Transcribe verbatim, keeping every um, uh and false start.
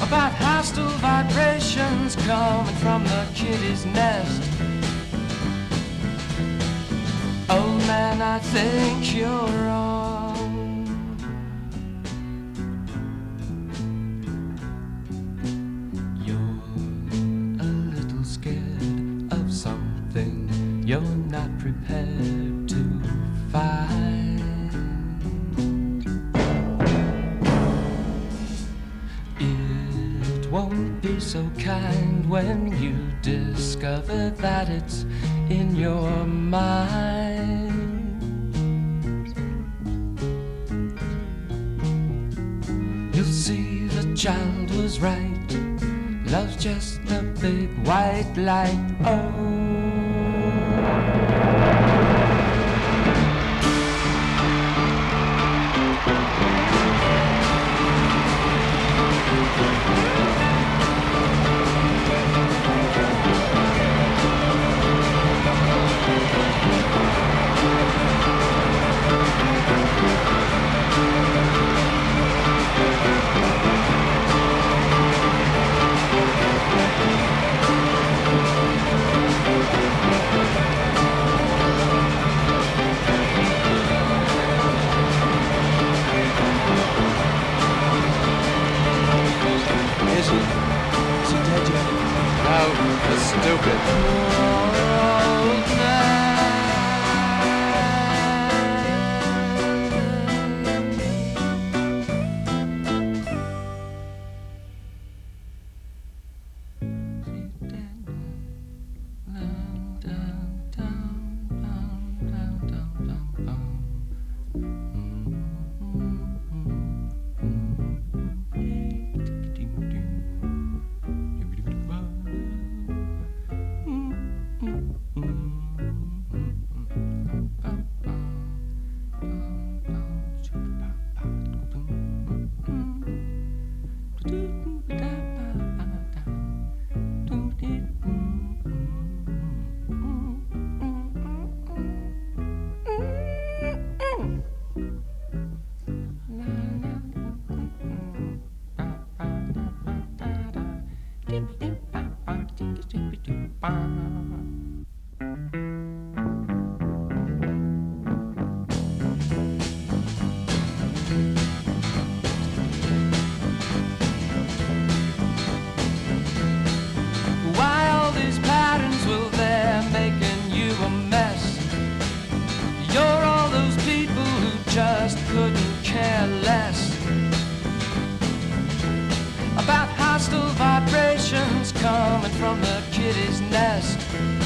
about hostile vibrations coming from the kitty's nest. Old man, I think you're wrong. You're a little scared of something you're not prepared to find. It won't be so kind when you discover that it's in your mind. You'll see the child was right. Love's just a big white light. Oh. Coming from the kitty's nest.